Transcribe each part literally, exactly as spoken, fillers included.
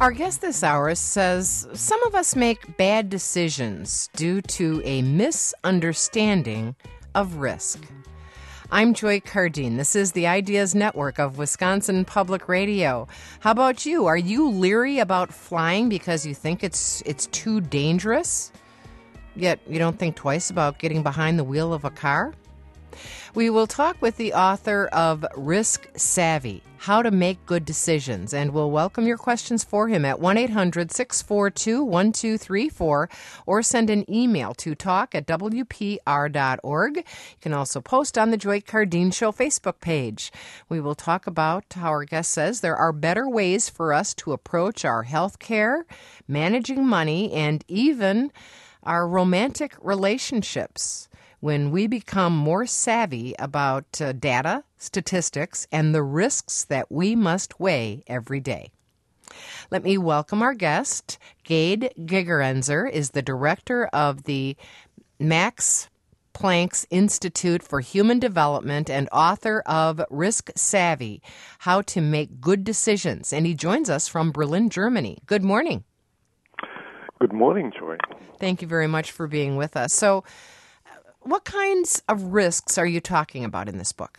Our guest this hour says some of us make bad decisions due to a misunderstanding of risk. I'm Joy Cardine. This is the Ideas Network of Wisconsin Public Radio. How about you? Are you leery about flying because you think it's it's too dangerous? Yet you don't think twice about getting behind the wheel of a car? We will talk with the author of Risk Savvy, How to Make Good Decisions, and we'll welcome your questions for him at one eight hundred six four two one two three four or send an email to talk at w p r dot org. You can also post on the Joy Cardine Show Facebook page. We will talk about how our guest says there are better ways for us to approach our health care, managing money, and even our romantic relationships when we become more savvy about uh, data, statistics, and the risks that we must weigh every day. Let me welcome our guest. Gade Gigerenzer is the director of the Max Planck's Institute for Human Development and author of Risk Savvy, How to Make Good Decisions, and he joins us from Berlin, Germany. Good morning. Good morning, Joy. Thank you very much for being with us. So, what kinds of risks are you talking about in this book?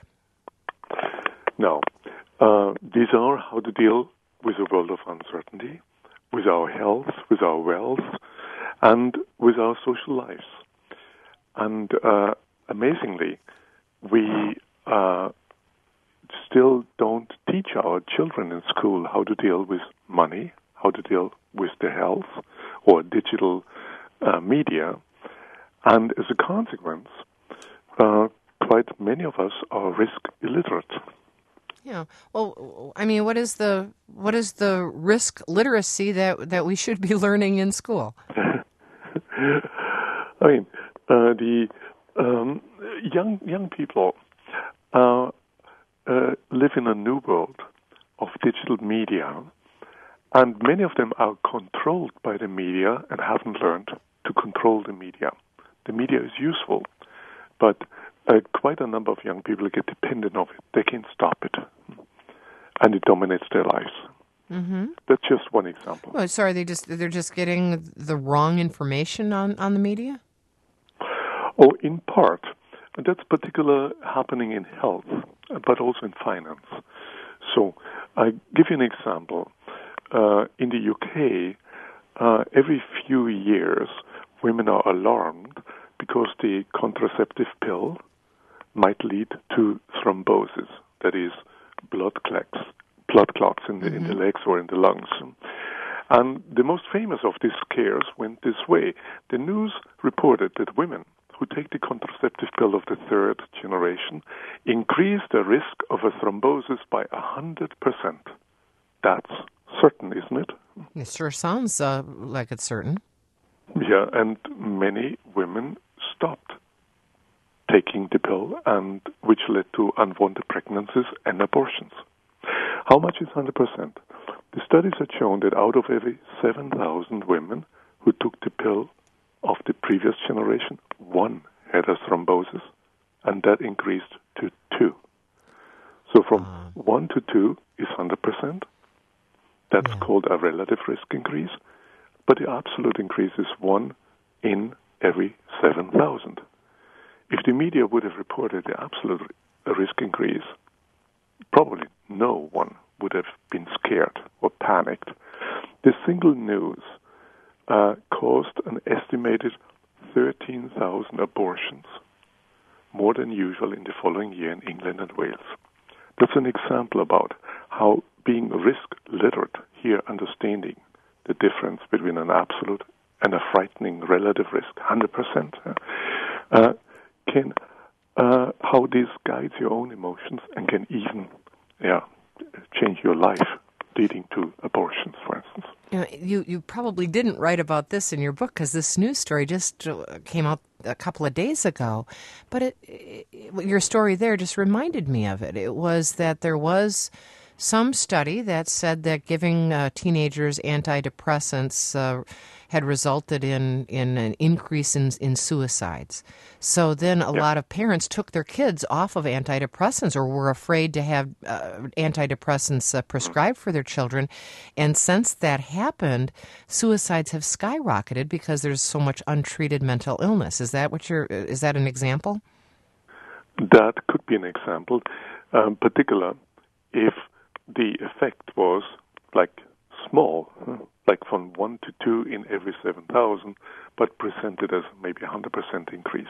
Now, uh, these are how to deal with a world of uncertainty, with our health, with our wealth, and with our social lives. And uh, amazingly, we uh, still don't teach our children in school how to deal with money, how to deal with their health or digital uh, media. And as a consequence, uh, quite many of us are risk illiterate. Yeah. Well, I mean, what is the what is the risk literacy that, that we should be learning in school? I mean, uh, the um, young young people uh, uh, live in a new world of digital media, and many of them are controlled by the media and haven't learned to control the media. The media is useful, but uh, quite a number of young people get dependent on it. They can't stop it, and it dominates their lives. Mm-hmm. That's just one example. Oh, so are they just they're just getting the wrong information on, on the media? Oh, in part. And that's particular happening in health, but also in finance. So I give you an example. Uh, in the U K, uh, every few years, women are alarmed because the contraceptive pill might lead to thrombosis, that is, blood clots, blood clots in the, mm-hmm. in the legs or in the lungs. And the most famous of these scares went this way. The news reported that women who take the contraceptive pill of the third generation increase the risk of a thrombosis by one hundred percent. That's certain, isn't it? It sure sounds uh, like it's certain. Yeah, and many women stopped taking the pill, and which led to unwanted pregnancies and abortions. How much is one hundred percent? The studies had shown that out of every seven thousand women who took the pill of the previous generation, one had a thrombosis, and that increased to two. So from uh, one to two is one hundred percent. That's yeah. called a relative risk increase. But the absolute increase is one in every seven thousand. If the media would have reported the absolute risk increase, probably no one would have been scared or panicked. The single news uh, caused an estimated thirteen thousand abortions, more than usual in the following year in England and Wales. That's an example about how being risk literate here, understanding the difference between an absolute and a frightening relative risk, one hundred percent, uh, can uh, how this guides your own emotions and can even yeah, change your life, leading to abortions, for instance. You know, you, you probably didn't write about this in your book because this news story just came out a couple of days ago, but it, it, your story there just reminded me of it. It was that there was some study that said that giving uh, teenagers antidepressants uh, had resulted in, in an increase in, in suicides. So then a Yeah. lot of parents took their kids off of antidepressants or were afraid to have uh, antidepressants uh, prescribed for their children. And since that happened, suicides have skyrocketed because there's so much untreated mental illness. Is that what you're, is that an example? That could be an example, um, particular if the effect was like small, like from one to two in every seven thousand, but presented as maybe a one hundred percent increase.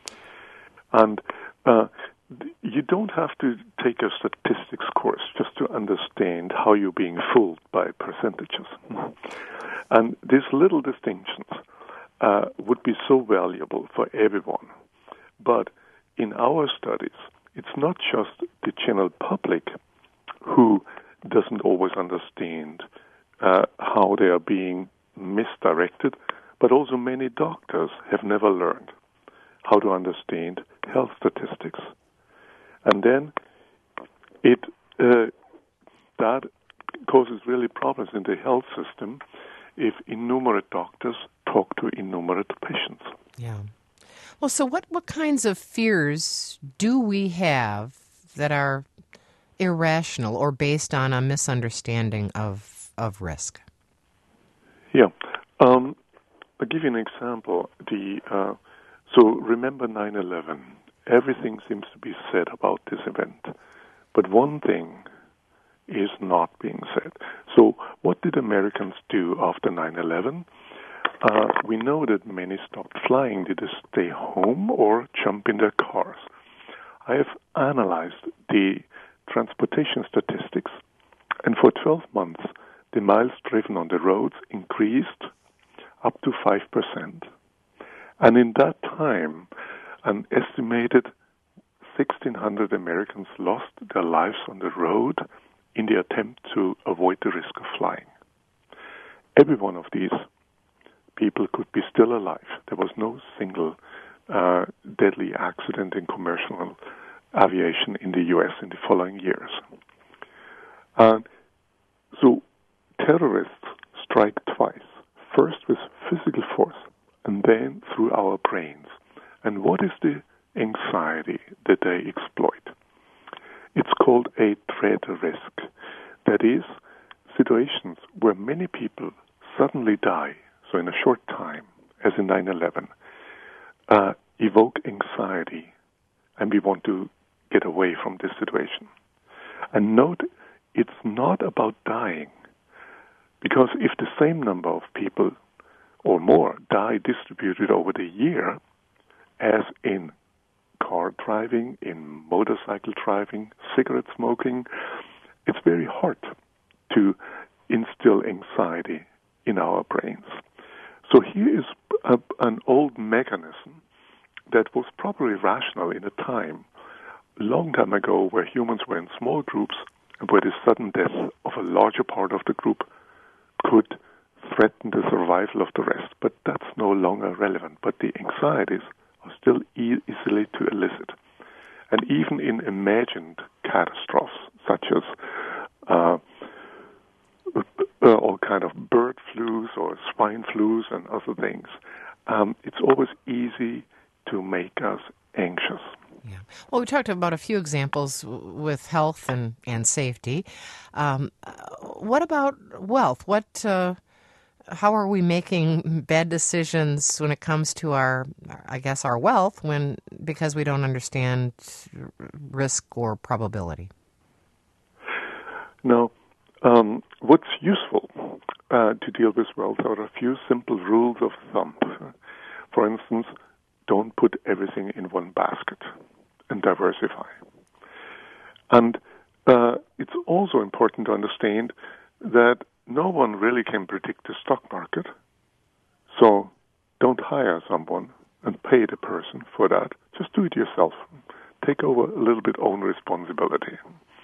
And uh, you don't have to take a statistics course just to understand how you're being fooled by percentages. And these little distinctions uh, would be so valuable for everyone. But in our studies, it's not just the general public who doesn't always understand uh, how they are being misdirected, but also many doctors have never learned how to understand health statistics. And then it uh, that causes really problems in the health system if innumerate doctors talk to innumerate patients. Yeah. Well, so what, what kinds of fears do we have that are irrational or based on a misunderstanding of of risk? Yeah. Um, I'll give you an example. The uh, so remember nine eleven. Everything seems to be said about this event, but one thing is not being said. So what did Americans do after nine eleven? Uh, we know that many stopped flying. Did they stay home or jump in their cars? I have analyzed the transportation statistics, and for twelve months, the miles driven on the roads increased up to five percent. And in that time, an estimated sixteen hundred Americans lost their lives on the road in the attempt to avoid the risk of flying. Every one of these people could be still alive. There was no single uh, deadly accident in commercial aviation in the U S in the following years. Uh, so terrorists strike twice, first with physical force and then through our brains. And what is the anxiety that they exploit? It's called a dread risk. That is, situations where many people suddenly die, so in a short time, as in nine eleven, uh, evoke anxiety, and we want to get away from this situation. And note, it's not about dying, because if the same number of people or more die distributed over the year, as in car driving, in motorcycle driving, cigarette smoking, it's very hard to instill anxiety in our brains. So here is a, an old mechanism that was probably rational in a time, a long time ago, where humans were in small groups and where the sudden death of a larger part of the group could threaten the survival of the rest. But that's no longer relevant. But the anxieties are still e- easily to elicit. And even in imagined catastrophes, such as uh, uh, all kind of bird flus or swine flus and other things, um, it's always easy to make us anxious. Yeah. Well, we talked about a few examples w- with health and, and safety. Um, uh, what about wealth? What, uh, how are we making bad decisions when it comes to our, I guess, our wealth when because we don't understand risk or probability? Now, um, what's useful uh, to deal with wealth are a few simple rules of thumb. For instance, don't put everything in one basket and diversify. And uh, it's also important to understand that no one really can predict the stock market, so don't hire someone and pay the person for that. Just do it yourself. Take over a little bit own responsibility.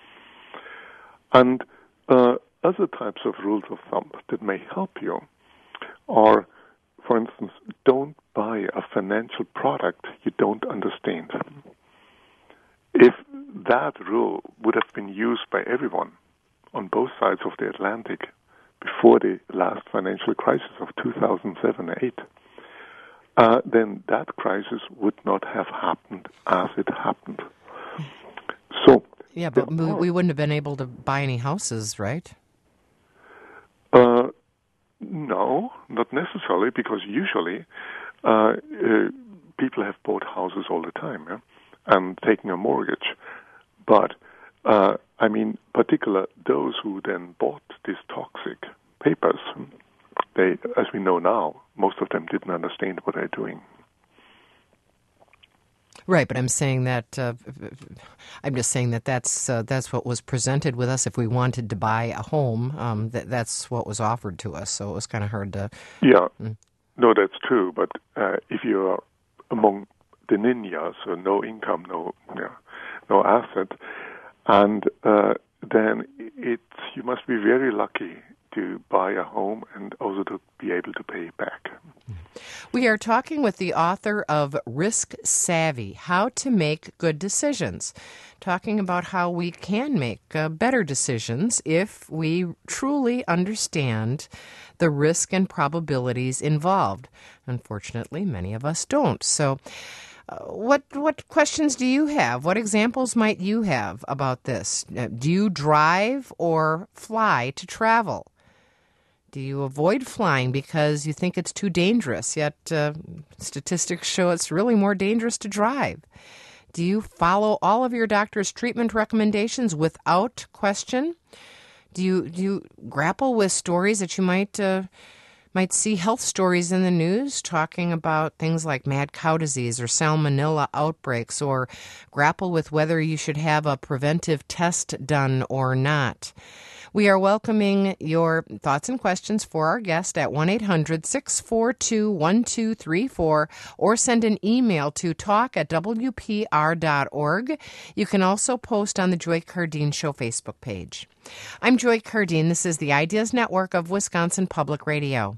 And uh, other types of rules of thumb that may help you are, for instance, don't buy a financial product you don't understand. If that rule would have been used by everyone on both sides of the Atlantic before the last financial crisis of two thousand seven eight, uh, then that crisis would not have happened as it happened. So, yeah, but we, we wouldn't have been able to buy any houses, right? Uh, no, not necessarily, because usually uh, uh, people have bought houses all the time, yeah, and taken a mortgage. But, uh, I mean, particular those who then bought these toxic papers, they, as we know now, most of them didn't understand what they're doing. Right, but I'm saying that uh, I'm just saying that that's uh, that's what was presented with us. If we wanted to buy a home, um, that that's what was offered to us. So it was kind of hard to. Yeah, mm. no, that's true. But uh, if you are among the ninjas, so no income, no, yeah, no asset, and uh, then it's you must be very lucky to buy a home and also to be able to pay back. We are talking with the author of Risk Savvy, How to Make Good Decisions, talking about how we can make uh, better decisions if we truly understand the risk and probabilities involved. Unfortunately, many of us don't. So uh, what what questions do you have? What examples might you have about this? Uh, do you drive or fly to travel? Do you avoid flying because you think it's too dangerous, yet uh, statistics show it's really more dangerous to drive? Do you follow all of your doctor's treatment recommendations without question? Do you do you grapple with stories that you might uh, might see health stories in the news talking about things like mad cow disease or salmonella outbreaks, or grapple with whether you should have a preventive test done or not? We are welcoming your thoughts and questions for our guest at one eight hundred six four two one two three four, or send an email to talk at w p r dot org. You can also post on the Joy Cardeen Show Facebook page. I'm Joy Cardeen. This is the Ideas Network of Wisconsin Public Radio.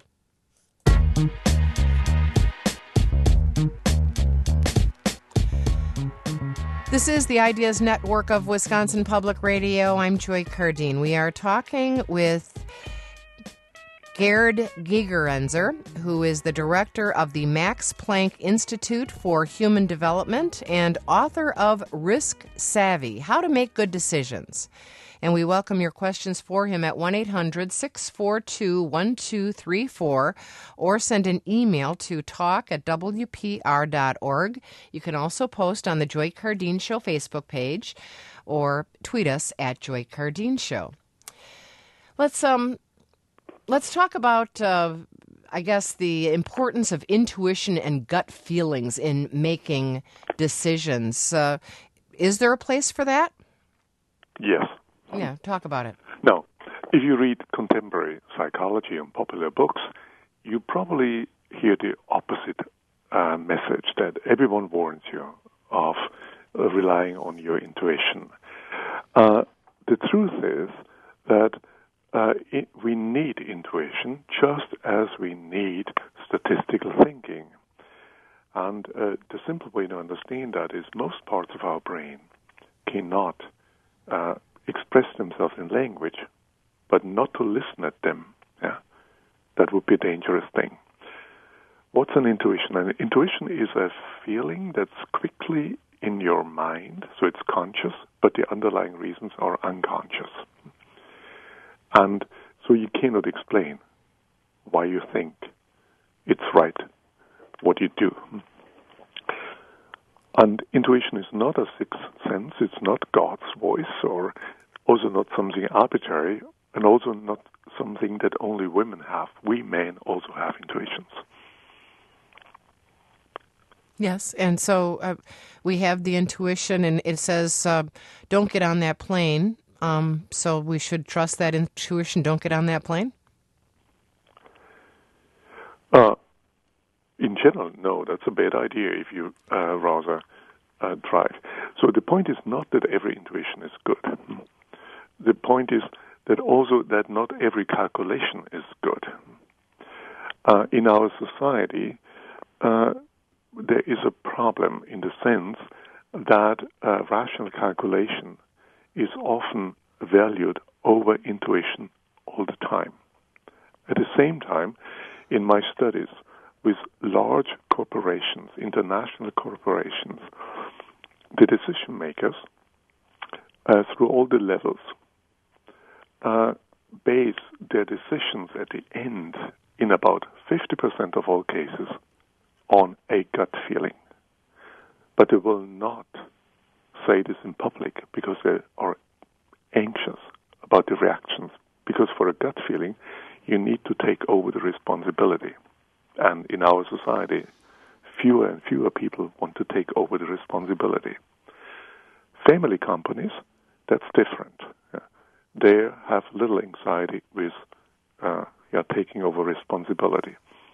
This is the Ideas Network of Wisconsin Public Radio. I'm Joy Cardeen. We are talking with Gerd Gigerenzer, who is the director of the Max Planck Institute for Human Development and author of Risk Savvy, How to Make Good Decisions. And we welcome your questions for him at one eight hundred six four two one two three four, or send an email to talk at w p r dot org. You can also post on the Joy Cardeen Show Facebook page or tweet us at Joy Cardeen Show. Let's um let's talk about uh, I guess the importance of intuition and gut feelings in making decisions. Uh, is there a place for that? Yes. Yeah, talk about it. Now, if you read contemporary psychology and popular books, you probably hear the opposite uh, message, that everyone warns you of uh, relying on your intuition. Uh, the truth is that uh, it, we need intuition just as we need statistical thinking. And uh, the simple way to understand that is most parts of our brain cannot uh, express themselves in language, but not to listen at them. Yeah, that would be a dangerous thing. What's an intuition? An intuition is a feeling that's quickly in your mind, so it's conscious, but the underlying reasons are unconscious. And so you cannot explain why you think it's right what you do. And intuition is not a sixth sense, it's not God's voice, or also not something arbitrary, and also not something that only women have. We men also have intuitions. Yes, and so uh, we have the intuition, and it says, uh, don't get on that plane, um, so we should trust that intuition, don't get on that plane? Uh, in general, no, that's a bad idea if you uh, rather uh, drive. So the point is not that every intuition is good. The point is that also that not every calculation is good. Uh, in our society, uh, there is a problem in the sense that uh, rational calculation is often valued over intuition all the time. At the same time, in my studies with large corporations, international corporations, the decision makers, uh, through all the levels, uh, base their decisions at the end, in about fifty percent of all cases, on a gut feeling. But they will not say this in public because they are anxious about the reactions. Because for a gut feeling, you need to take over the responsibility. And in our society, fewer and fewer people want to take over the responsibility. Family companies, that's different. Yeah. They have little anxiety with uh, yeah, taking over responsibility.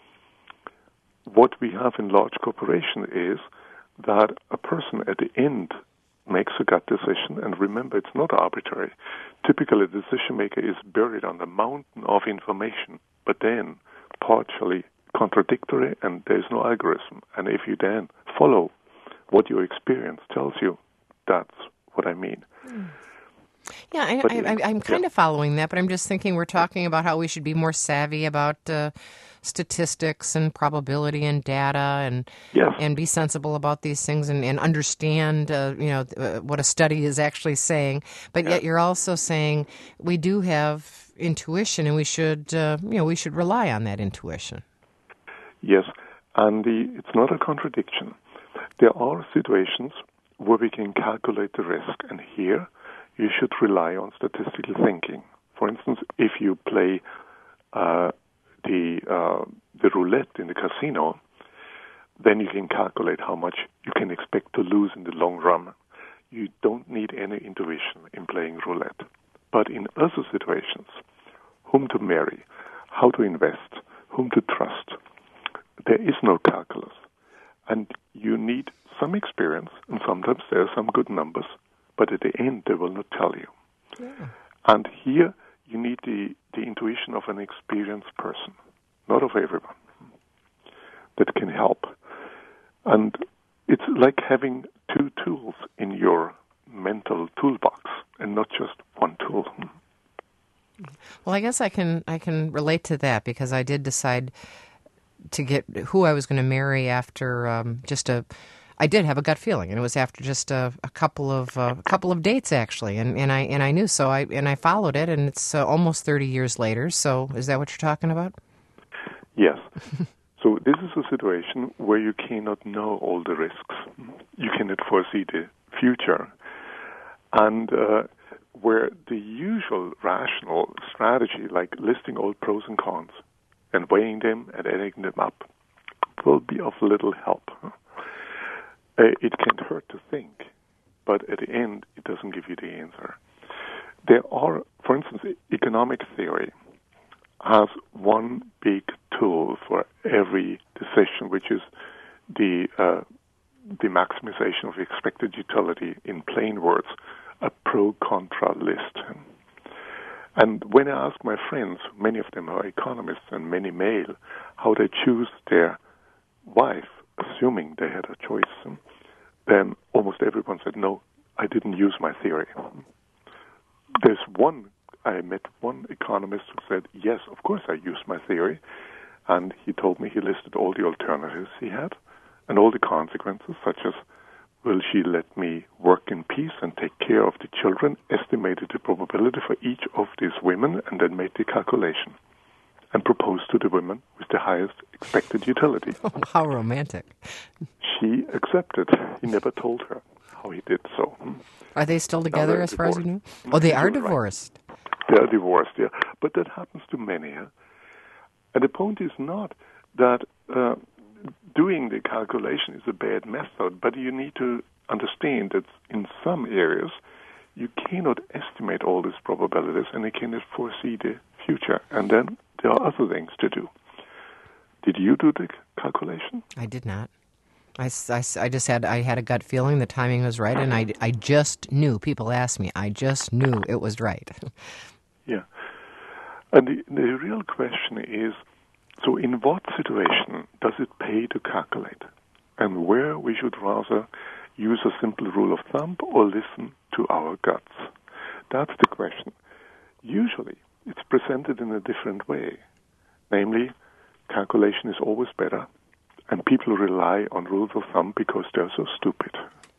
What we have in large corporations is that a person at the end makes a gut decision, and remember, it's not arbitrary. Typically, the decision maker is buried on a mountain of information, but then partially contradictory, and there's no algorithm. And if you then follow what your experience tells you, that's what I mean. Mm. Yeah, I, but, I, I, I'm kind yeah. of following that, but I'm just thinking we're talking about how we should be more savvy about uh, statistics and probability and data, and yes. and be sensible about these things, and, and understand uh, you know uh, what a study is actually saying. But yeah. yet you're also saying we do have intuition, and we should uh, you know we should rely on that intuition. Yes, and the, it's not a contradiction. There are situations where we can calculate the risk, and here you should rely on statistical thinking. For instance, if you play uh, the uh, the roulette in the casino, then you can calculate how much you can expect to lose in the long run. You don't need any intuition in playing roulette. But in other situations, whom to marry, how to invest, whom to trust, there is no calculus. And you need some experience, and sometimes there are some good numbers, but at the end they will not tell you. Yeah. And here you need the, the intuition of an experienced person, not of everyone, that can help. And it's like having two tools in your mental toolbox and not just one tool. Well, I guess I can I can relate to that, because I did decide to get who I was going to marry after um, just a. I did have a gut feeling, and it was after just a, a couple of uh, a couple of dates actually, and, and I and I knew, so I and I followed it, and it's uh, almost thirty years later. So is that what you're talking about? Yes. So this is a situation where you cannot know all the risks. You cannot foresee the future, and uh, where the usual rational strategy, like listing all pros and cons and weighing them and adding them up, will be of little help. Uh, it can't hurt to think, but at the end, it doesn't give you the answer. There are, for instance, economic theory has one big tool for every decision, which is the uh, the maximization of expected utility. In plain words, a pro-contra list. And when I ask my friends, many of them are economists and many male, how they choose their wife, assuming they had a choice, then almost everyone said, no, I didn't use my theory. There's one, I met one economist who said, yes, of course I used my theory, and he told me he listed all the alternatives he had and all the consequences, such as, will she let me work in peace and take care of the children, estimated the probability for each of these women, and then made the calculation and proposed to the women with the highest expected utility. Oh, how romantic. She accepted. He never told her how he did so. Are they still together as far as you know? divorced. Oh, they are You're divorced. Right. They are divorced, yeah. But that happens to many. Huh? And the point is not that uh, doing the calculation is a bad method, but you need to understand that in some areas you cannot estimate all these probabilities and you cannot foresee the future. And then there are other things to do. Did you do the calculation? I did not. I, I, I just had I had a gut feeling the timing was right, and I, I just knew. People asked me. I just knew it was right. Yeah. And the, the real question is, so in what situation does it pay to calculate? And where we should rather use a simple rule of thumb or listen to our guts? That's the question. Usually, it's presented in a different way. Namely, calculation is always better, and people rely on rules of thumb because they're so stupid.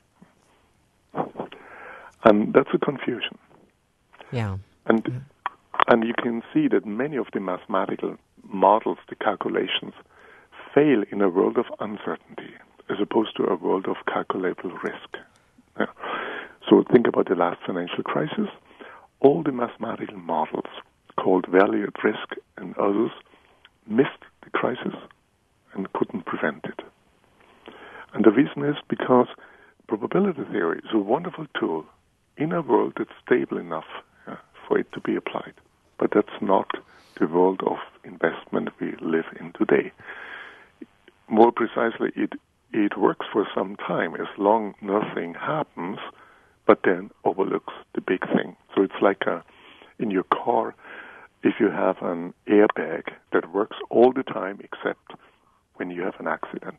And that's a confusion. Yeah. And mm. and you can see that many of the mathematical models, the calculations, fail in a world of uncertainty as opposed to a world of calculable risk. Yeah. So think about the last financial crisis. All the mathematical models called value at risk and others missed the crisis and couldn't prevent it. And the reason is because probability theory is a wonderful tool in a world that's stable enough uh, for it to be applied. But that's not the world of investment we live in today. More precisely, it it works for some time as long nothing happens, but then overlooks the big thing. So it's like a, in your car, if you have an airbag that works all the time except when you have an accident.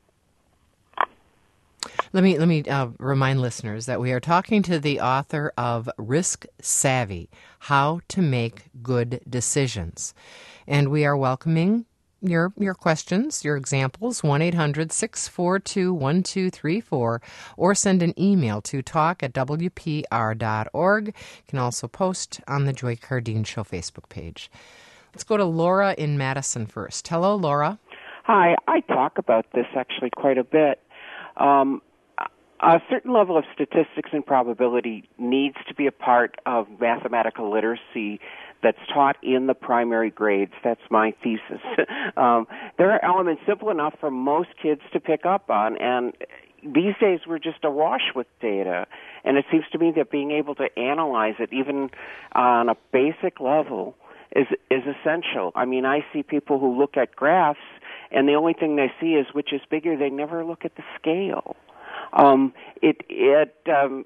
Let me let me uh, remind listeners that we are talking to the author of Risk Savvy, How to Make Good Decisions. And we are welcoming your your questions, your examples, one eight hundred six four two one two three four, or send an email to talk at w p r dot org. You can also post on the Joy Cardeen Show Facebook page. Let's go to Laura in Madison first. Hello, Laura. Hi. I talk about this actually quite a bit. Um, a certain level of statistics and probability needs to be a part of mathematical literacy that's taught in the primary grades. That's my thesis. um, there are elements simple enough for most kids to pick up on, and these days we're just awash with data. And it seems to me that being able to analyze it, even on a basic level, is is essential. I mean, I see people who look at graphs, and the only thing they see is which is bigger. They never look at the scale. Um, it it um,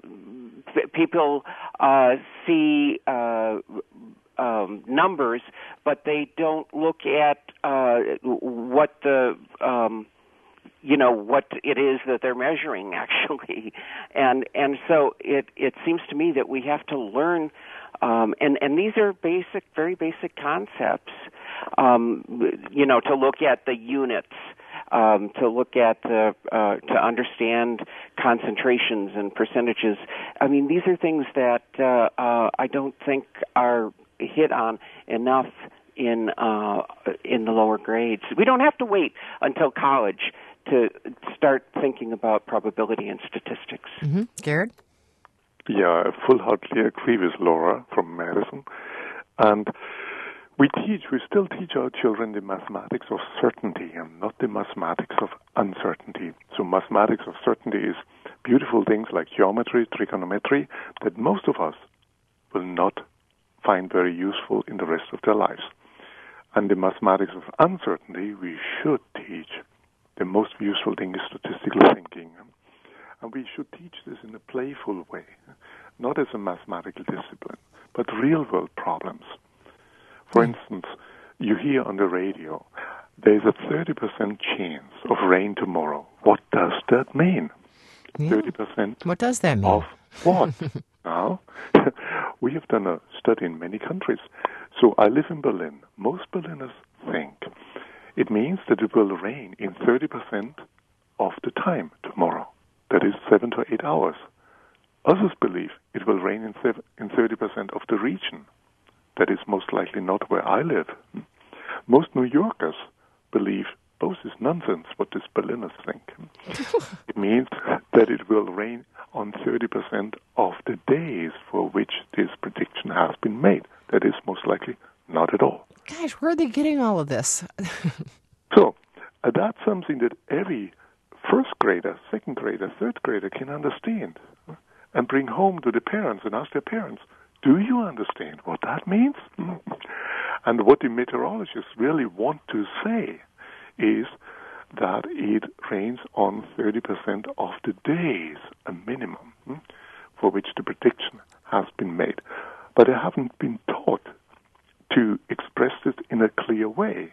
people uh, see uh, um, numbers, but they don't look at uh, what the um, you know what it is that they're measuring actually, and and so it it seems to me that we have to learn, um, and and these are basic, very basic concepts, um, you know, to look at the units. Um, to look at, uh, uh, to understand concentrations and percentages. I mean, these are things that uh, uh, I don't think are hit on enough in uh, in the lower grades. We don't have to wait until college to start thinking about probability and statistics. Mm-hmm. Garrett? Yeah, I full-heartedly agree with Laura from Madison. And We teach, we still teach our children the mathematics of certainty and not the mathematics of uncertainty. So mathematics of certainty is beautiful things like geometry, trigonometry, that most of us will not find very useful in the rest of their lives. And the mathematics of uncertainty we should teach. The most useful thing is statistical thinking. And we should teach this in a playful way, not as a mathematical discipline, but real-world problems. For instance, you hear on the radio, there's a thirty percent chance of rain tomorrow. What does that mean? Yeah. thirty percent What does that mean? Of what? Now, we have done a study in many countries. So I live in Berlin. Most Berliners think it means that it will rain in thirty percent of the time tomorrow. That is seven to eight hours. Others believe it will rain in, seven, in thirty percent of the region. That is most likely not where I live. Most New Yorkers believe both is nonsense what these Berliners think. It means that it will rain on thirty percent of the days for which this prediction has been made. That is most likely not at all. Gosh, where are they getting all of this? So uh, that's something that every first grader, second grader, third grader can understand and bring home to the parents and ask their parents, do you understand what that means? And what the meteorologists really want to say is that it rains on thirty percent of the days, a minimum, for which the prediction has been made. But they haven't been taught to express it in a clear way.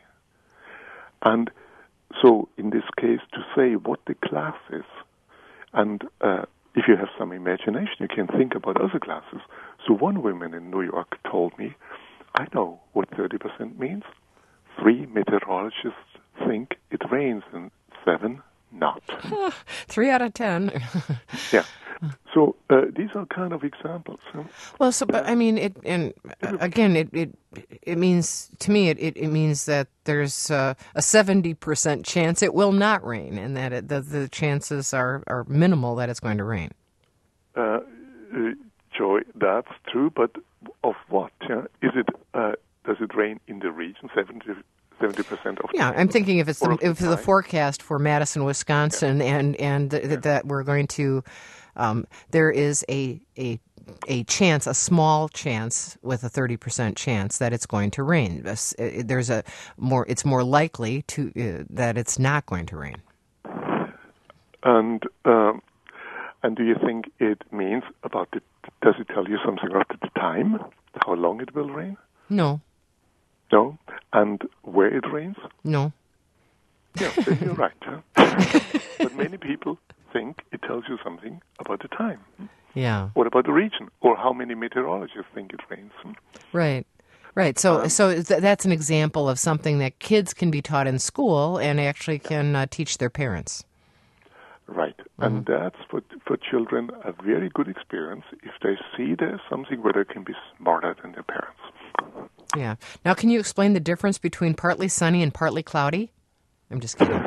And so in this case, to say what the class is, and uh, if you have some imagination, you can think about other classes. So one woman in New York told me, I know what thirty percent means. three meteorologists think it rains and seven not. Three out of ten. Yeah. So uh, these are kind of examples. Huh? Well, so but I mean, it and uh, again, it, it it means to me it, it, it means that there's uh, a seventy percent chance it will not rain, and that it, the the chances are, are minimal that it's going to rain. Uh, uh, Joy, that's true, but of what? Yeah? Is it? Uh, does it rain in the region? seventy percent of yeah, I'm thinking if it's the, if the, the forecast for Madison, Wisconsin, yeah. and and th- yeah. that we're going to. Um, there is a, a a chance, a small chance, with a thirty percent chance that it's going to rain. There's a more. It's more likely to uh, that it's not going to rain. And um, and do you think it means about the? Does it tell you something about the time, how long it will rain? No. No, and where it rains? No. Yeah, then you're right. Huh? But many people think it tells you something about the time. Yeah. What about the region, or how many meteorologists think it rains? Right. Right. So, um, so th- that's an example of something that kids can be taught in school and actually can uh, teach their parents. Right. Mm-hmm. And that's for for children a very good experience if they see there's something where they can be smarter than their parents. Yeah. Now, can you explain the difference between partly sunny and partly cloudy? I'm just kidding.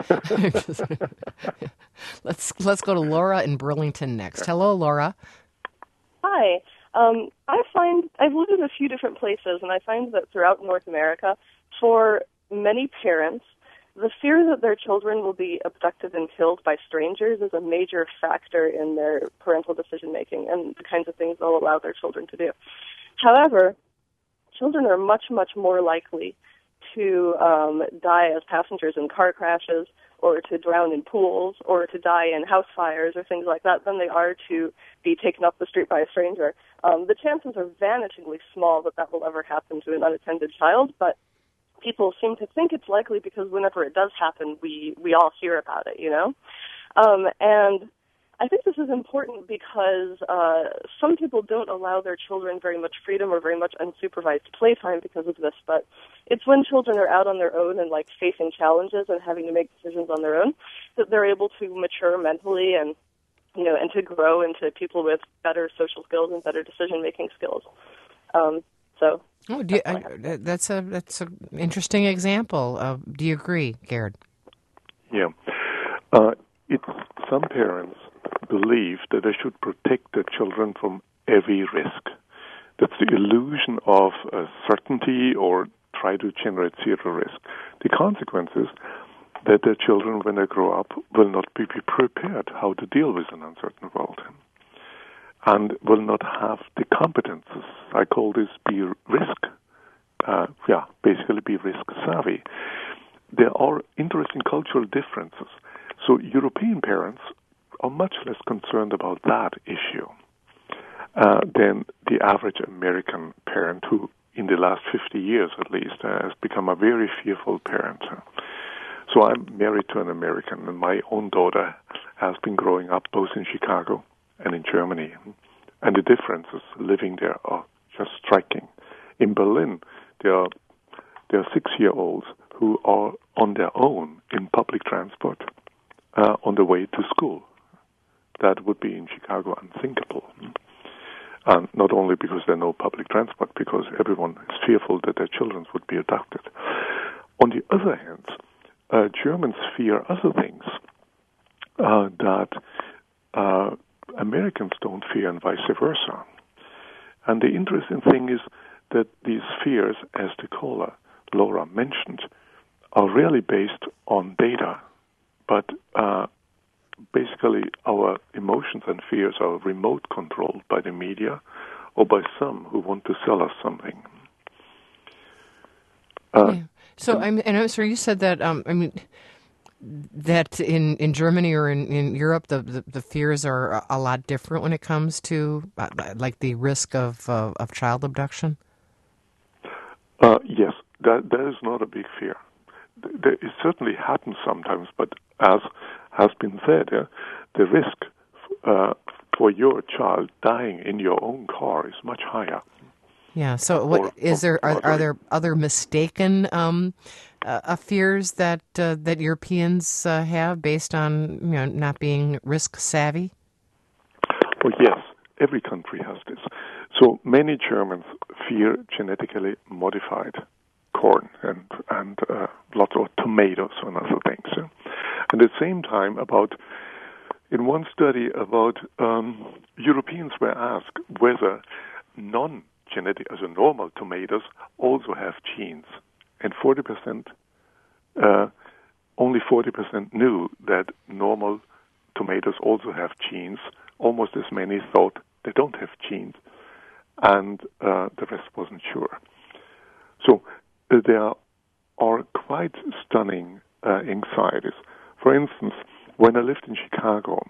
let's let's go to Laura in Burlington next. Hello, Laura. Hi. Um, I find I've lived in a few different places, and I find that throughout North America, for many parents, the fear that their children will be abducted and killed by strangers is a major factor in their parental decision-making and the kinds of things they'll allow their children to do. However, children are much, much more likely to um, die as passengers in car crashes or to drown in pools or to die in house fires or things like that than they are to be taken off the street by a stranger. Um, the chances are vanishingly small that that will ever happen to an unattended child, but people seem to think it's likely because whenever it does happen, we, we all hear about it, you know? Um, and I think this is important because uh, some people don't allow their children very much freedom or very much unsupervised playtime because of this, but it's when children are out on their own and like facing challenges and having to make decisions on their own that they're able to mature mentally and, you know, and to grow into people with better social skills and better decision-making skills. Um, so oh, do you, I, that's a that's an interesting example. Uh, do you agree, Gerd? Yeah, uh, it's some parents believe that they should protect their children from every risk. That's the illusion of uh, certainty or try to generate zero risk. The consequence is that their children, when they grow up, will not be prepared how to deal with an uncertain world and will not have the competences. I call this be risk, uh, yeah, basically be risk savvy. There are interesting cultural differences. So European parents are much less concerned about that issue uh, than the average American parent who, in the last fifty years at least, uh, has become a very fearful parent. So I'm married to an American, and my own daughter has been growing up both in Chicago and in Germany. And the differences living there are just striking. In Berlin, there are, there are six-year-olds who are on their own in public transport uh, on the way to school. That would be in Chicago unthinkable. And not only because there's no public transport, because everyone is fearful that their children would be abducted. On the other hand, uh, Germans fear other things uh, that uh, Americans don't fear and vice versa. And the interesting thing is that these fears, as the caller, Laura, mentioned, are really based on data, but uh, basically our emotions and fears are remote controlled by the media or by some who want to sell us something. Uh, yeah. So, I'm, and I'm sorry, you said that, um, I mean, that in, in Germany or in, in Europe, the, the, the fears are a lot different when it comes to, uh, like, the risk of uh, of child abduction? Uh, yes, that that is not a big fear. It certainly happens sometimes, but as has been said, uh, the risk uh, for your child dying in your own car is much higher. Yeah. So, what or, is there? Are, are there other mistaken um, uh, a fears that uh, that Europeans uh, have based on you know not being risk savvy? Well, yes, every country has this. So many Germans fear genetically modified corn and and uh, lots of tomatoes and other things. Yeah? And at the same time, about in one study about um, Europeans were asked whether non-genetic, as a normal tomatoes, also have genes, and forty percent, uh, only forty percent knew that normal tomatoes also have genes. Almost as many thought they don't have genes, and uh, the rest wasn't sure. So uh, there are quite stunning uh, anxieties. For instance, when I lived in Chicago,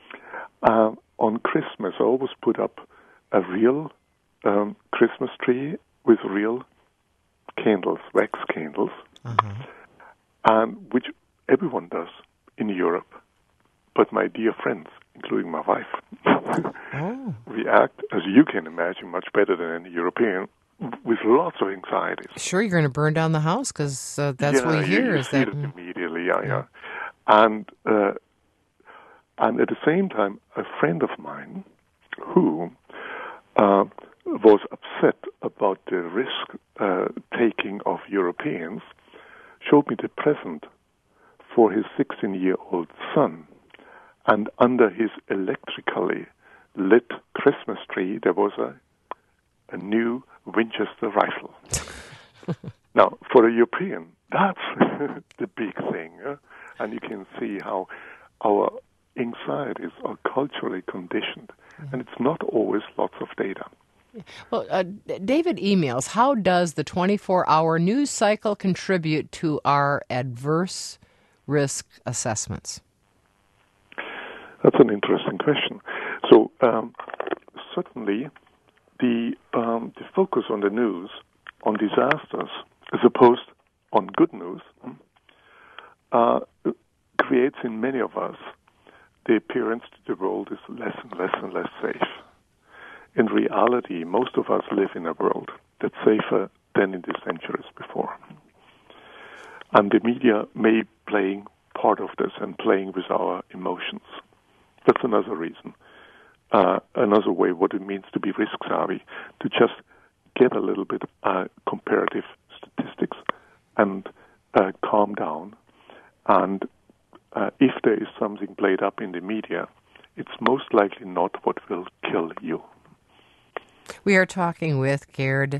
uh, on Christmas I always put up a real um, Christmas tree with real candles, wax candles, uh-huh. and which everyone does in Europe. But my dear friends, including my wife, oh. react, as you can imagine, much better than any European, with lots of anxieties. Sure, you're going to burn down the house because uh, that's yeah, what we hear. You, you is see that it immediately, yeah, yeah. And uh, and at the same time, a friend of mine who uh, was upset about the risk uh, taking of Europeans showed me the present for his sixteen-year-old son. And under his electrically lit Christmas tree, there was a, a new Winchester rifle. Now, for a European, that's the big thing. Uh? And you can see how our anxieties are culturally conditioned. Mm-hmm. And it's not always lots of data. Well, uh, David emails, how does the twenty-four hour news cycle contribute to our adverse risk assessments? That's an interesting question. So um, certainly the um, the focus on the news, on disasters, as opposed on good news, uh, creates in many of us the appearance that the world is less and less and less safe. In reality, most of us live in a world that's safer than in the centuries before. And the media may be playing part of this and playing with our emotions. That's another reason, uh, another way what it means to be risk savvy, to just get a little bit uh, comparative statistics and uh, calm down. And uh, if there is something played up in the media, it's most likely not what will kill you. We are talking with Gerd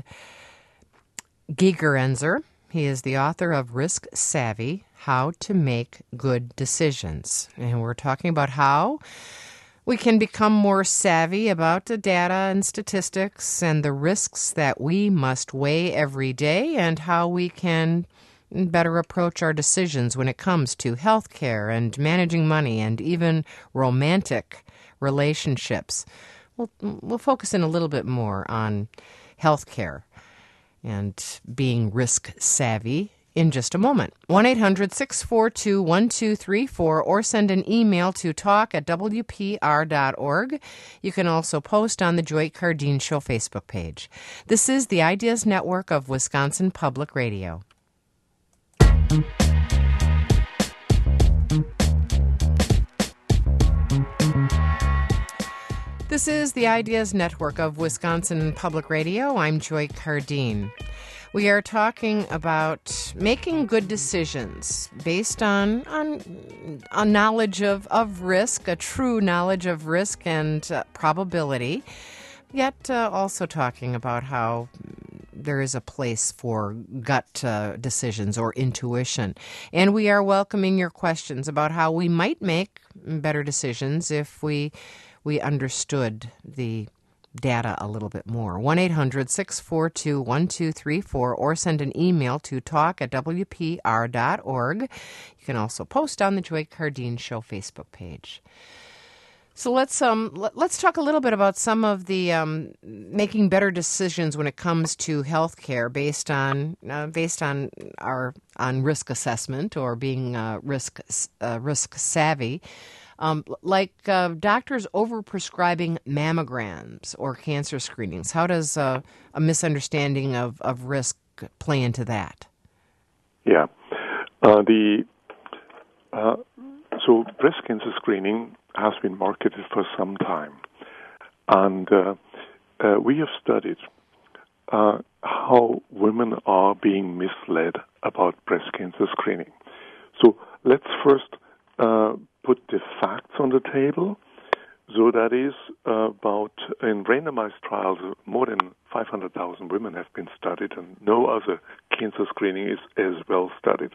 Gigerenzer. He is the author of Risk Savvy, How to Make Good Decisions. And we're talking about how we can become more savvy about the data and statistics and the risks that we must weigh every day, and how we can better approach our decisions when it comes to health care and managing money and even romantic relationships. We'll, we'll focus in a little bit more on health care and being risk savvy in just a moment. one eight hundred six four two one two three four or send an email to talk at w p r dot org. You can also post on the Joy Cardeen Show Facebook page. This is the Ideas Network of Wisconsin Public Radio. This is the Ideas Network of Wisconsin Public Radio. I'm Joy Cardeen. We are talking about making good decisions based on on, on knowledge of, of risk, a true knowledge of risk and uh, probability, yet uh, also talking about how there is a place for gut uh, decisions or intuition. And we are welcoming your questions about how we might make better decisions if we we understood the data a little bit more. one eight hundred six four two one two three four or send an email to talk at w p r dot org. You can also post on the Joy Cardeen Show Facebook page. So let's um let, let's talk a little bit about some of the um, making better decisions when it comes to healthcare based on uh, based on our on risk assessment or being uh, risk uh, risk savvy. Um, like uh, doctors overprescribing mammograms or cancer screenings. How does uh, a misunderstanding of, of risk play into that? Yeah. Uh, the uh, so breast cancer screening has been marketed for some time, and uh, uh, we have studied uh, how women are being misled about breast cancer screening. So let's first uh, put the facts on the table. So that is uh, about, in randomized trials, more than five hundred thousand women have been studied, and no other cancer screening is as well studied.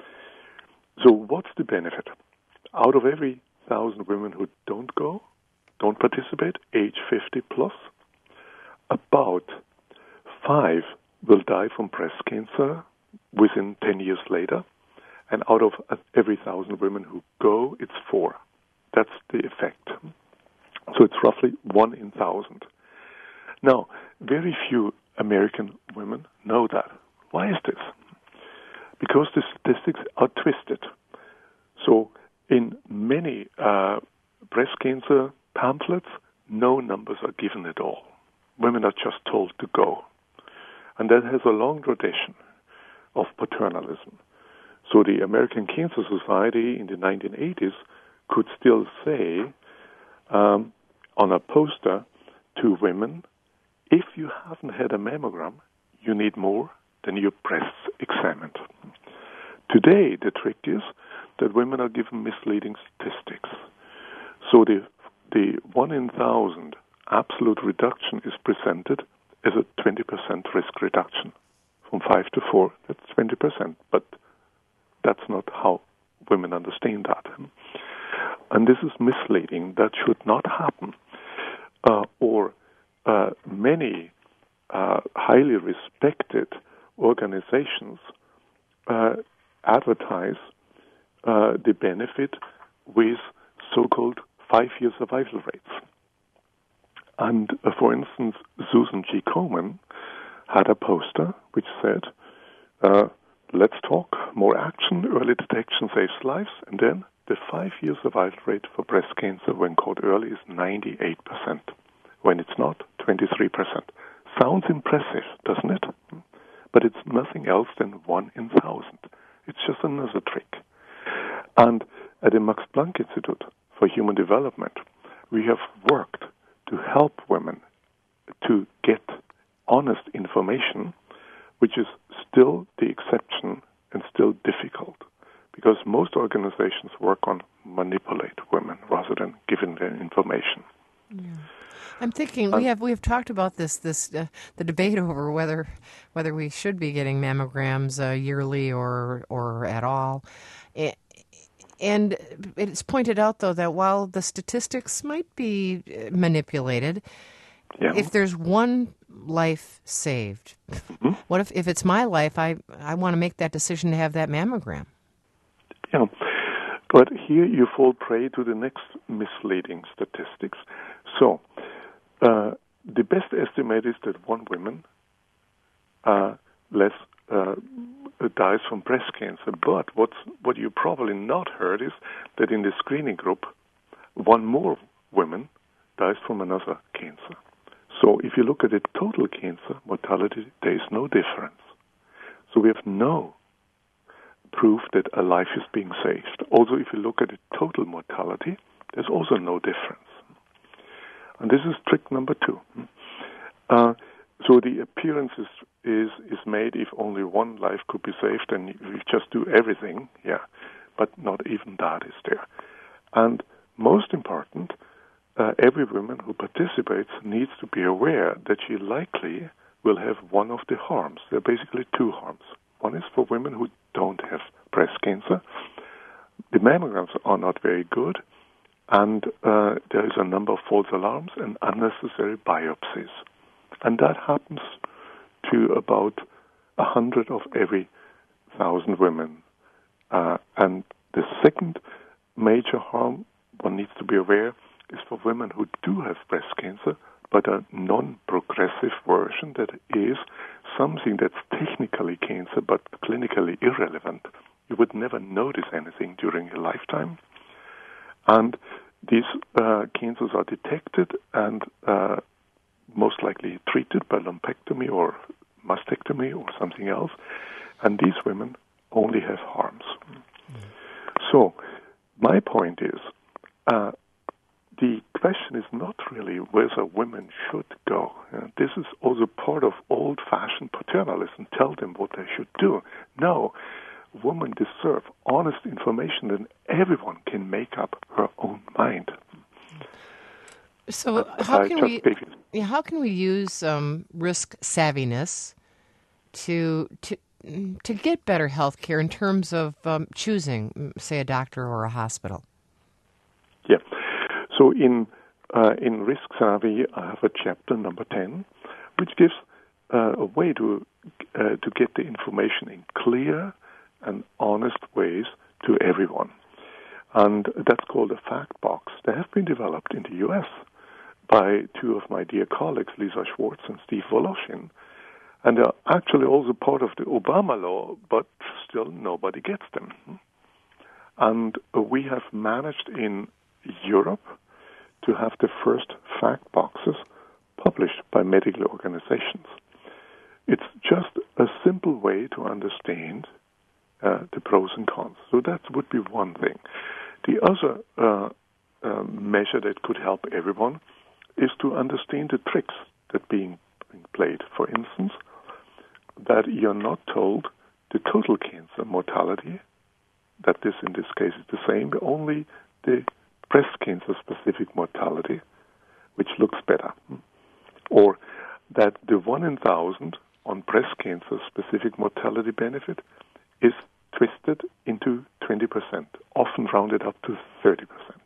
So what's the benefit? Out of every thousand women who don't go, don't participate, age fifty plus, about five will die from breast cancer within ten years later, and out of every thousand women who go, it's four. That's the effect. So it's roughly one in thousand. Now, very few American women know that. Why is this? Because the statistics are twisted. So in many uh, breast cancer pamphlets, no numbers are given at all. Women are just told to go. And that has a long tradition of paternalism. So the American Cancer Society in the nineteen eighties could still say um, on a poster to women, if you haven't had a mammogram, you need more than your breasts examined. Today, the trick is that women are given misleading statistics. So the the one in thousand absolute reduction is presented as a twenty percent risk reduction. From five to four, that's twenty percent. But that's not how women understand that. And this is misleading. That should not happen. Uh, or uh, many uh, highly respected organizations uh, advertise uh, the benefit with so-called five-year survival rates. And uh, for instance, Susan G. Komen had a poster which said, uh, let's talk, more action, early detection saves lives, and then the five-year survival rate for breast cancer when caught early is ninety-eight percent. When it's not, twenty-three percent. Sounds impressive, doesn't it? But it's nothing else than one in thousand. It's just another trick. And at the Max Planck Institute for Human Development, we have worked to help women to get honest information, which is still the exception and still difficult, because most organizations work on manipulate women rather than giving them information. Yeah. I'm thinking we have we have talked about this this uh, the debate over whether whether we should be getting mammograms uh, yearly or or at all, and it's pointed out though that while the statistics might be manipulated, yeah. if there's one life saved, mm-hmm. what if if it's my life? I I want to make that decision to have that mammogram. Yeah. But here you fall prey to the next misleading statistics. So, uh, the best estimate is that one woman uh, less uh, dies from breast cancer. But what's, what you probably not heard is that in the screening group, one more woman dies from another cancer. So if you look at the total cancer mortality, there is no difference. So we have no proof that a life is being saved. Also, if you look at the total mortality, there's also no difference. And this is trick number two. Uh, so the appearance is, is is made if only one life could be saved, and you just do everything, yeah. But not even that is there. And most important, uh, every woman who participates needs to be aware that she likely will have one of the harms. There are basically two harms. One is for women who don't have breast cancer. The mammograms are not very good, and uh, there is a number of false alarms and unnecessary biopsies. And that happens to about a hundred of every thousand women. Uh, and the second major harm one needs to be aware is for women who do have breast cancer, but a non-progressive version that is something that's technically cancer but clinically irrelevant. You would never notice anything during your lifetime. And these uh, cancers are detected and uh, most likely treated by lumpectomy or mastectomy or something else. And these women only have harms. So, my point is, uh, the question is not really whether women should go. Uh, this is also part of old-fashioned paternalism. Tell them what they should do. No, women deserve honest information, and everyone can make up her own mind. So uh, how I can we? Yeah, how can we use um, risk savviness to to to get better health care in terms of um, choosing, say, a doctor or a hospital? Yeah. So in uh, in Risk Savvy, I have a chapter number ten, which gives uh, a way to uh, to get the information in clear and honest ways to everyone, and that's called a fact box. They have been developed in the U S by two of my dear colleagues, Lisa Schwartz and Steve Voloshin, and they're actually also part of the Obama law, but still nobody gets them. And we have managed in Europe to have the first fact boxes published by medical organizations. It's just a simple way to understand uh, the pros and cons. So that would be one thing. The other uh, uh, measure that could help everyone is to understand the tricks that are being, being played. For instance, that you're not told the total cancer mortality, that this in this case is the same, but only the breast cancer-specific mortality, which looks better. Or that the one in thousand on breast cancer-specific mortality benefit is twisted into twenty percent, often rounded up to thirty percent.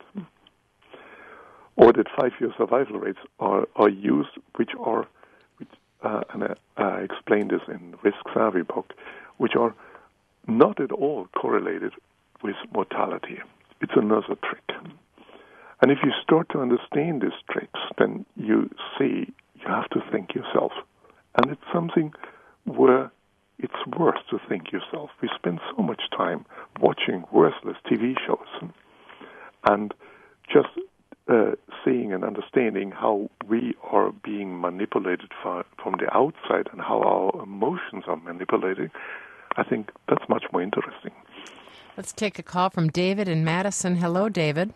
Or that five-year survival rates are, are used, which are, which, uh, and I, I explained this in Risk Savvy book, which are not at all correlated with mortality. It's another trick. And if you start to understand these tricks, then you see you have to think yourself. And it's something where it's worth to think yourself. We spend so much time watching worthless T V shows and just uh, seeing and understanding how we are being manipulated for, from the outside and how our emotions are manipulated. I think that's much more interesting. Let's take a call from David in Madison. Hello, David.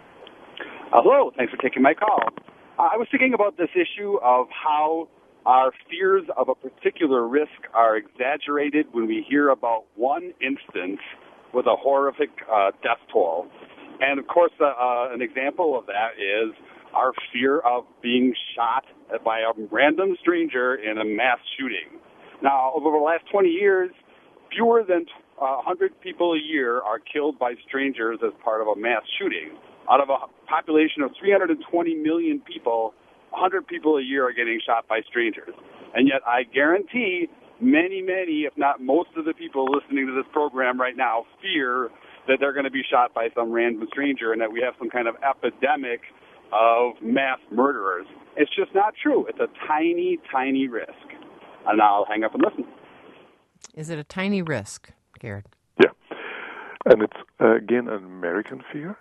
Hello. Thanks for taking my call. Uh, I was thinking about this issue of how our fears of a particular risk are exaggerated when we hear about one instance with a horrific uh, death toll. And, of course, uh, uh, an example of that is our fear of being shot by a random stranger in a mass shooting. Now, over the last twenty years, fewer than uh, one hundred people a year are killed by strangers as part of a mass shooting. Out of a population of three hundred twenty million people, one hundred people a year are getting shot by strangers. And yet I guarantee many, many, if not most of the people listening to this program right now fear that they're going to be shot by some random stranger and that we have some kind of epidemic of mass murderers. It's just not true. It's a tiny, tiny risk. And now I'll hang up and listen. Is it a tiny risk, Garrett? Yeah. And it's, uh, again, an American fear.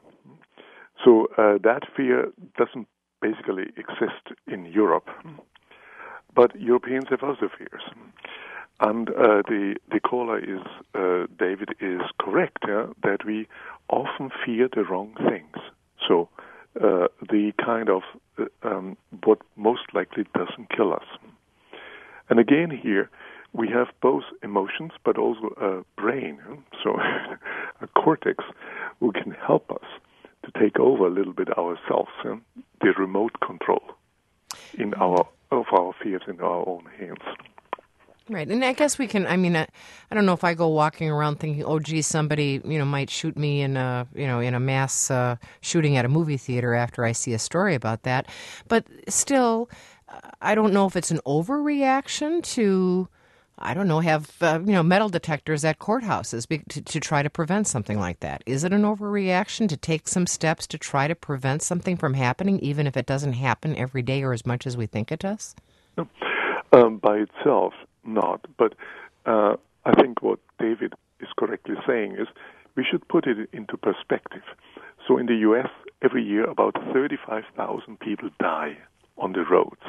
So uh, that fear doesn't basically exist in Europe. But Europeans have other fears. And uh, the, the caller is, uh, David, is correct, yeah, that we often fear the wrong things. So uh, the kind of uh, um, what most likely doesn't kill us. And again here, we have both emotions but also a brain, so a cortex, who can help us to take over a little bit ourselves, yeah? The remote control in our of our fears in our own hands. Right, and I guess we can. I mean, I, I don't know if I go walking around thinking, "Oh, gee, somebody, you know, might shoot me in a, you know, in a mass uh, shooting at a movie theater after I see a story about that." But still, I don't know if it's an overreaction to, I don't know, have uh, you know, metal detectors at courthouses be, to, to try to prevent something like that. Is it an overreaction to take some steps to try to prevent something from happening, even if it doesn't happen every day or as much as we think it does? No. Um, by itself, not. But uh, I think what David is correctly saying is we should put it into perspective. So in the U S, every year about thirty-five thousand people die on the roads.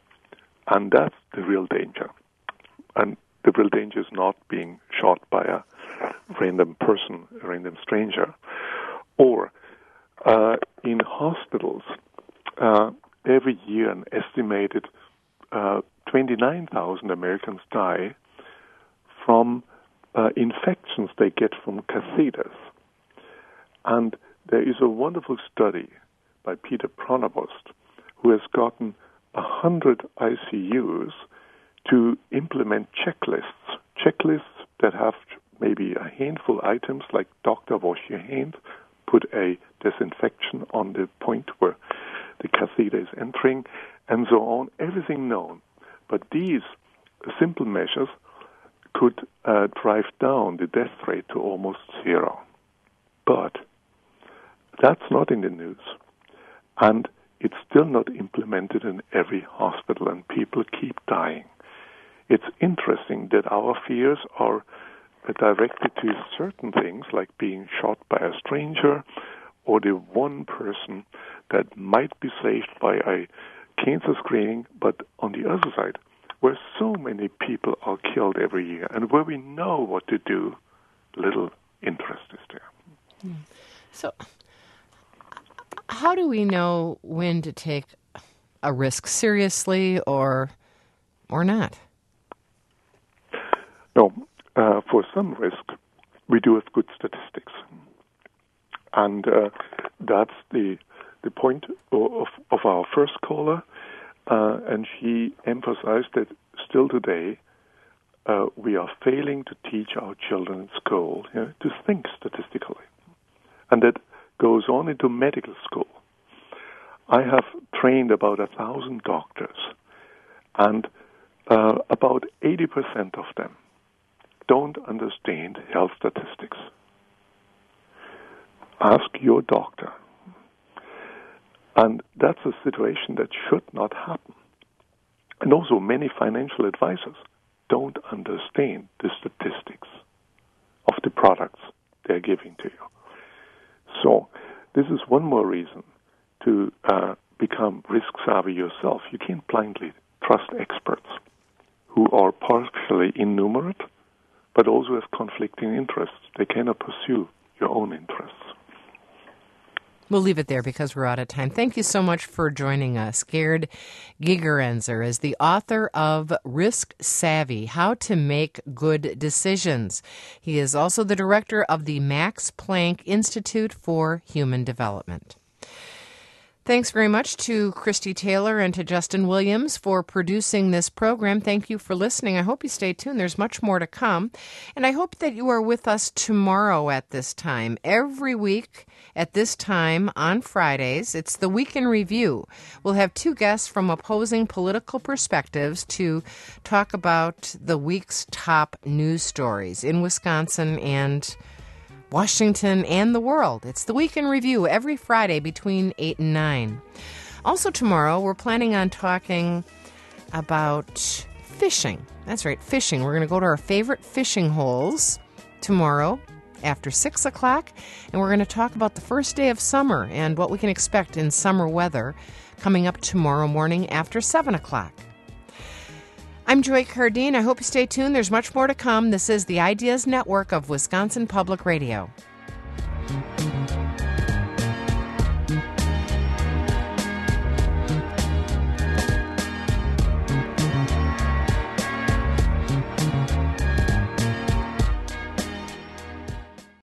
And that's the real danger. And the real danger is not being shot by a random person, a random stranger. Or uh, in hospitals, uh, every year an estimated uh, twenty-nine thousand Americans die from uh, infections they get from catheters. And there is a wonderful study by Peter Pronovost, who has gotten one hundred I C Us to implement checklists, checklists that have maybe a handful of items like doctor, wash your hands, put a disinfection on the point where the catheter is entering, and so on, everything known. But these simple measures could uh, drive down the death rate to almost zero. But that's not in the news. And it's still not implemented in every hospital, and people keep dying. It's interesting that our fears are directed to certain things, like being shot by a stranger, or the one person that might be saved by a cancer screening, but on the other side, where so many people are killed every year, and where we know what to do, little interest is there. So, how do we know when to take a risk seriously or or not? No, uh, for some risk, we do have good statistics, and uh, that's the the point of of our first caller, uh, and she emphasized that still today uh, we are failing to teach our children in school, you know, to think statistically, and that goes on into medical school. I have trained about a thousand doctors, and uh, about eighty percent of them don't understand health statistics. Ask your doctor. And that's a situation that should not happen. And also, many financial advisors don't understand the statistics of the products they're giving to you. So this is one more reason to uh, become risk-savvy yourself. You can't blindly trust experts who are partially innumerate, but also have conflicting interests. They cannot pursue your own interests. We'll leave it there because we're out of time. Thank you so much for joining us. Gerd Gigerenzer is the author of Risk Savvy, How to Make Good Decisions. He is also the director of the Max Planck Institute for Human Development. Thanks very much to Christy Taylor and to Justin Williams for producing this program. Thank you for listening. I hope you stay tuned. There's much more to come. And I hope that you are with us tomorrow at this time. Every week at this time on Fridays, it's the Week in Review. We'll have two guests from opposing political perspectives to talk about the week's top news stories in Wisconsin and Washington and the world. It's the Week in Review every Friday between eight and nine. Also tomorrow, we're planning on talking about fishing. That's right, fishing. We're going to go to our favorite fishing holes tomorrow after six o'clock, and we're going to talk about the first day of summer and what we can expect in summer weather coming up tomorrow morning after seven o'clock. I'm Joy Cardine. I hope you stay tuned. There's much more to come. This is the Ideas Network of Wisconsin Public Radio.